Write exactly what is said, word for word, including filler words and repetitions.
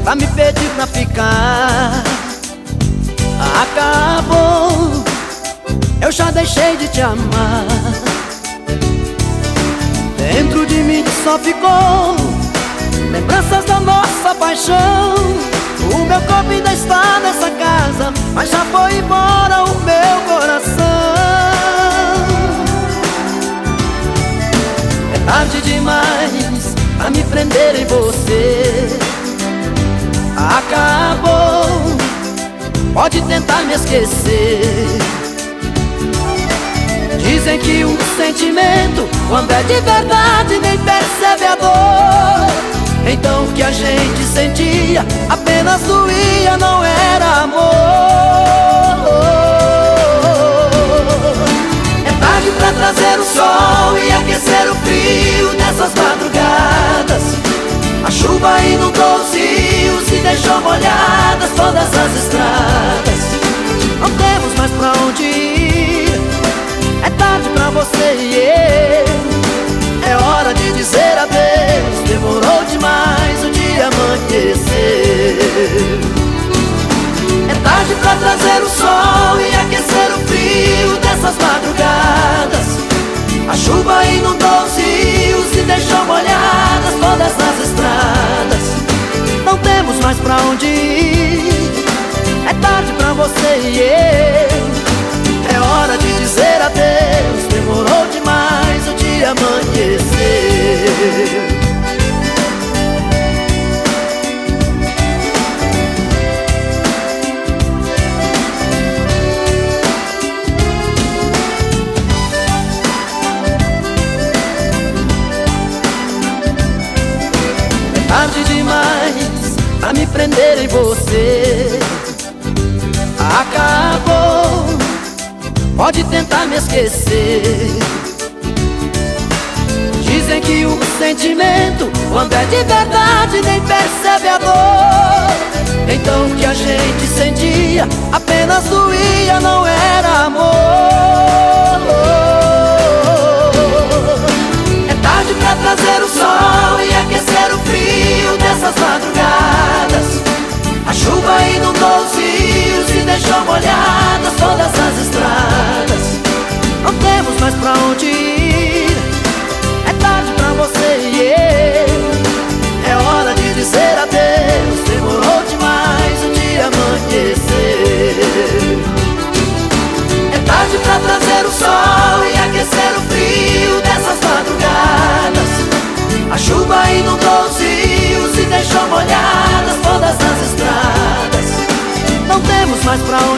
pra me pedir pra ficar. Acabou, eu já deixei de te amar. Dentro de mim só ficou lembranças da nossa paixão. O meu corpo ainda está nessa casa, mas já foi embora o meu coração. É tarde demais pra me prender em você. Acabou, pode tentar me esquecer. Dizem que um sentimento, quando é de verdade, nem percebe a dor. Então o que a gente sentia apenas doía, não era amor. É tarde pra trazer o sol e aquecer o frio dessas madrugadas. A chuva inundou os rios e deixou molhadas todas as estradas. Não temos mais pra onde ir, é tarde pra você e eu. É hora de dizer adeus, demorou demais o dia amanhecer. É tarde pra trazer o sol e aquecer o frio dessas madrugadas. A chuva inundou os rios e deixou molhadas todas as estradas. Não temos mais pra onde ir, é tarde pra você e eu. É hora de dizer adeus, demorou demais o dia amanhecer. Tarde demais pra me prender em você. Acabou, pode tentar me esquecer. Dizem que o sentimento, quando é de verdade, nem percebe a dor. Então o que a gente sentia apenas doía, não era amor. É tarde pra trazer o sol e aquecer o frio dessas madrugadas. A chuva inundou os rios e deixou molhadas todas as estradas. Não temos mais pra onde ir, é tarde pra você e eu. É hora de dizer adeus, demorou demais o dia amanhecer. É tarde pra trazer o sol e aquecer o frio dessas madrugadas. A chuva inundou os rios e deixou molhadas todas as estradas. Não temos mais pra